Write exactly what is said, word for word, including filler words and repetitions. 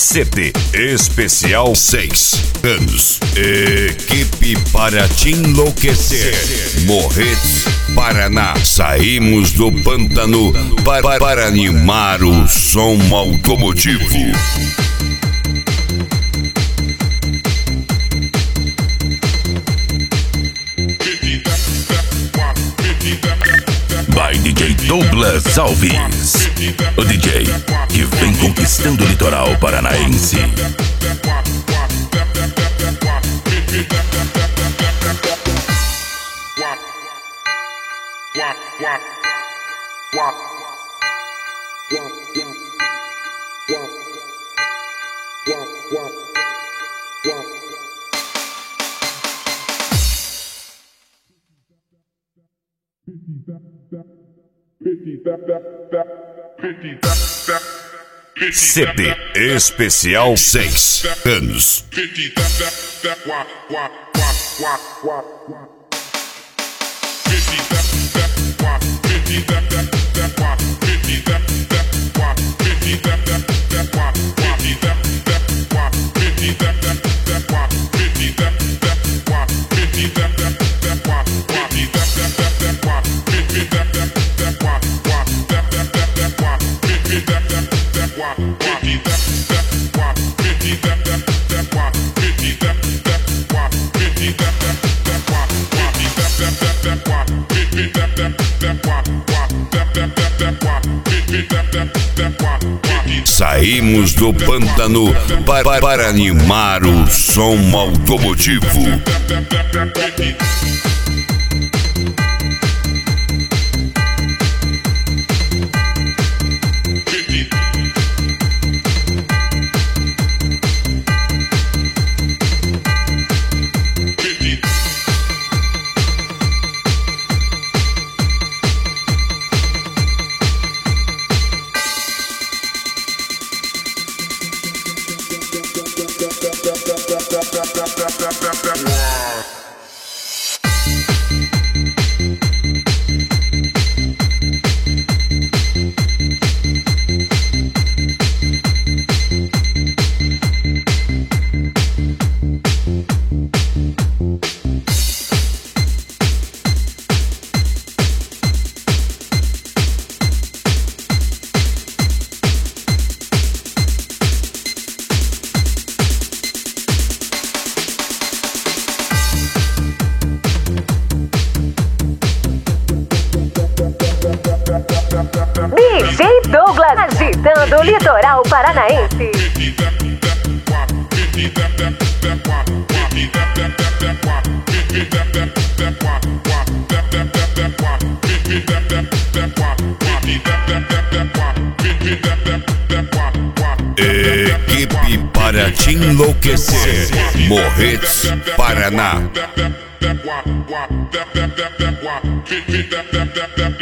C D Especial seis anos. Equipe para te enlouquecer. Morretes, Paraná. Saímos do pântano para, para animar o som automotivo. By D J Douglas Alves, o D J que vem conquistando o litoral paranaense. C D Especial seis anos. Saímos do pântano para, para animar o som automotivo. D J Douglas agitando o litoral paranaense. Equipe para te enlouquecer. Morretes, Paraná.